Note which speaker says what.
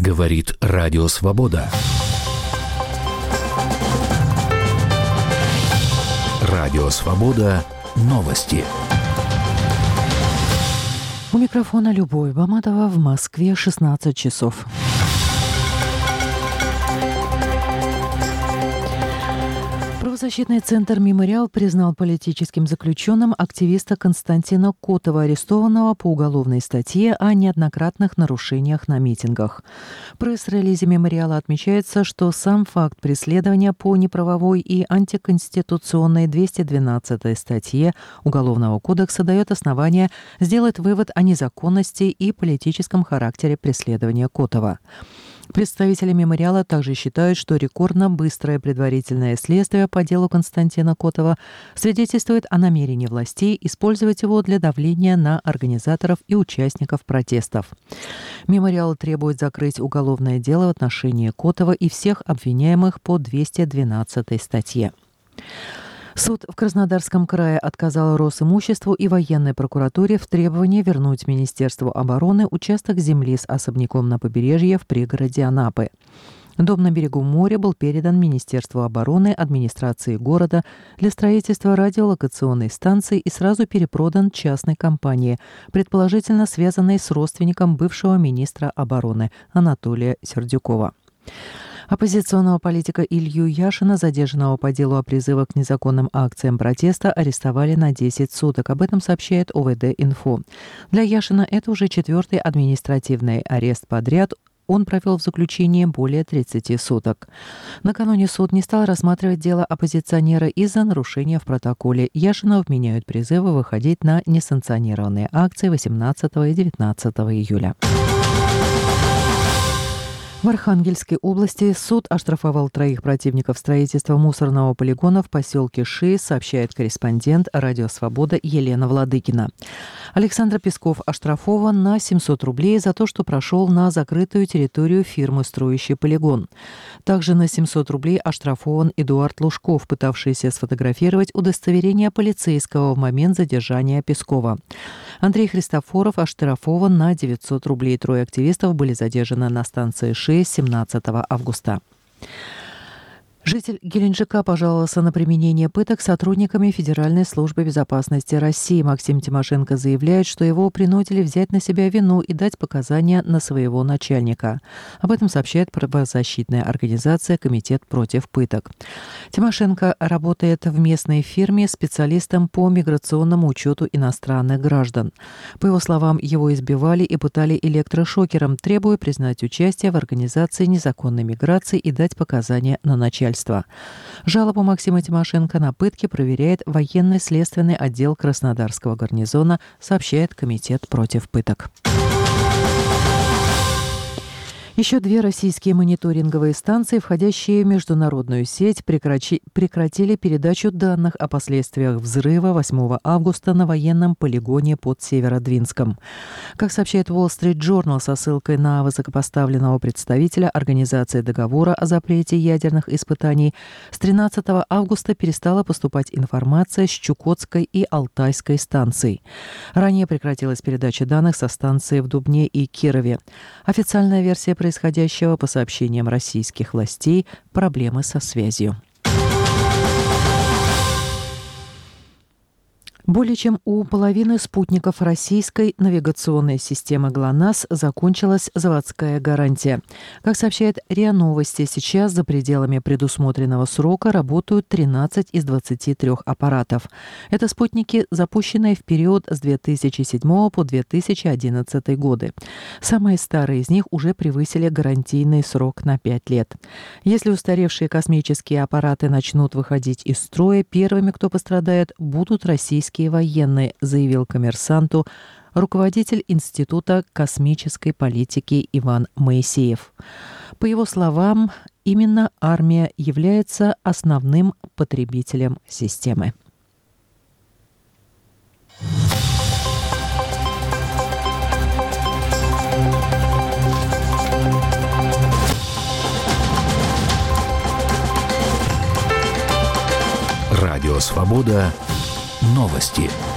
Speaker 1: Говорит Радио Свобода. Радио Свобода. Новости.
Speaker 2: У микрофона Любовь Баматова. В Москве 16 часов. Правозащитный центр «Мемориал» признал политическим заключенным активиста Константина Котова, арестованного по уголовной статье о неоднократных нарушениях на митингах. В пресс-релизе «Мемориала» отмечается, что сам факт преследования по неправовой и антиконституционной 212 статье Уголовного кодекса дает основание сделать вывод о незаконности и политическом характере преследования Котова. Представители «Мемориала» также считают, что рекордно быстрое предварительное следствие по делу Константина Котова свидетельствует о намерении властей использовать его для давления на организаторов и участников протестов. «Мемориал» требует закрыть уголовное дело в отношении Котова и всех обвиняемых по 212 статье. Суд в Краснодарском крае отказал Росимуществу и военной прокуратуре в требовании вернуть Министерству обороны участок земли с особняком на побережье в пригороде Анапы. Дом на берегу моря был передан Министерству обороны, администрации города для строительства радиолокационной станции и сразу перепродан частной компании, предположительно связанной с родственником бывшего министра обороны Анатолия Сердюкова. Оппозиционного политика Илью Яшина, задержанного по делу о призывах к незаконным акциям протеста, арестовали на 10 суток. Об этом сообщает ОВД-Инфо. Для Яшина это уже 4-й административный арест подряд. Он провел в заключении более 30 суток. Накануне суд не стал рассматривать дело оппозиционера из-за нарушения в протоколе. Яшину вменяют призывы выходить на несанкционированные акции 18 и 19 июля. В Архангельской области суд оштрафовал 3 противников строительства мусорного полигона в поселке Ши, сообщает корреспондент «Радио Свобода» Елена Владыкина. Александр Песков оштрафован на 700 рублей за то, что прошел на закрытую территорию фирмы, строящей полигон. Также на 700 рублей оштрафован Эдуард Лужков, пытавшийся сфотографировать удостоверение полицейского в момент задержания Пескова. Андрей Христофоров оштрафован на 900 рублей. 3 активистов были задержаны на станции Ши 17 августа. Житель Геленджика пожаловался на применение пыток сотрудниками Федеральной службы безопасности России. Максим Тимошенко заявляет, что его принудили взять на себя вину и дать показания на своего начальника. Об этом сообщает правозащитная организация «Комитет против пыток». Тимошенко работает в местной фирме специалистом по миграционному учету иностранных граждан. По его словам, его избивали и пытали электрошокером, требуя признать участие в организации незаконной миграции и дать показания на начальство. Жалобу Максима Тимошенко на пытки проверяет военный следственный отдел Краснодарского гарнизона, сообщает Комитет против пыток. Еще 2 российские мониторинговые станции, входящие в международную сеть, прекратили передачу данных о последствиях взрыва 8 августа на военном полигоне под Северодвинском. Как сообщает Wall Street Journal со ссылкой на высокопоставленного представителя Организации договора о запрете ядерных испытаний, с 13 августа перестала поступать информация с Чукотской и Алтайской станций. Ранее прекратилась передача данных со станций в Дубне и Кирове. Официальная версия происходящего, по сообщениям российских властей, проблемы со связью. Более чем у половины спутников российской навигационной системы ГЛОНАСС закончилась заводская гарантия. Как сообщает РИА Новости, сейчас за пределами предусмотренного срока работают 13 из 23 аппаратов. Это спутники, запущенные в период с 2007 по 2011 годы. Самые старые из них уже превысили гарантийный срок на 5 лет. Если устаревшие космические аппараты начнут выходить из строя, первыми, кто пострадает, будут российские военные, заявил «Коммерсанту» руководитель Института космической политики Иван Моисеев. По его словам, именно армия является основным потребителем системы.
Speaker 1: Радио Свобода. Новости.